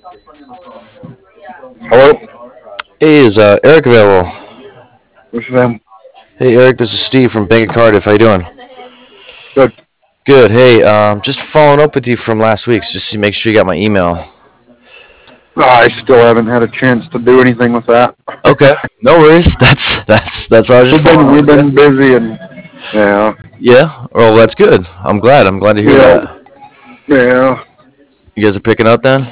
Hello, Hey, is Eric available? this is them. Hey, Eric, this is Steve from Bank of Cardiff. How you doing? Good. Good. Hey, just following up with you from last week, just to make sure you got my email. I still haven't had a chance to do anything with that. Okay, no worries. That's why I was just we've following been up we've with you. been busy and yeah, Yeah. Well, that's good. I'm glad. I'm glad to hear yeah, that. yeah. You guys are picking up then?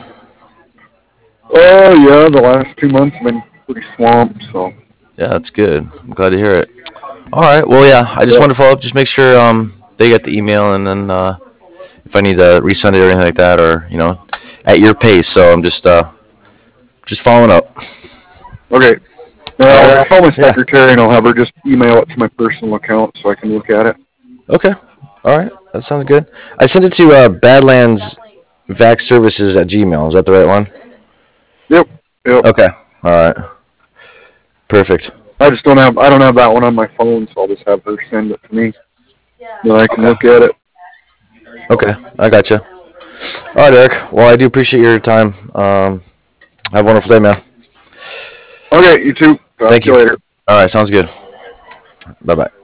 Oh yeah, the last 2 months have been pretty swamped. So Yeah, that's good. I'm glad to hear it. All right. Well, yeah. I just yeah. wanted to follow up, just make sure they get the email, and then if I need to resend it or anything like that, or at your pace. So I'm just following up. Okay. All right, I'll Eric. call my Yeah. secretary and I'll have her just email it to my personal account so I can look at it. Okay. All right. That sounds good. I sent it to badlandsvacservices at Gmail. Is that the right one? Yep. Yep. Okay. All right. Perfect. I don't have that one on my phone, so I'll just have her send it to me. Then I can Okay. look at it. Okay. I got you. All right, Eric. Well, I do appreciate your time. Have a wonderful day, man. Okay, you too. Talk Thank to you. you later. All right. Sounds good. Bye bye.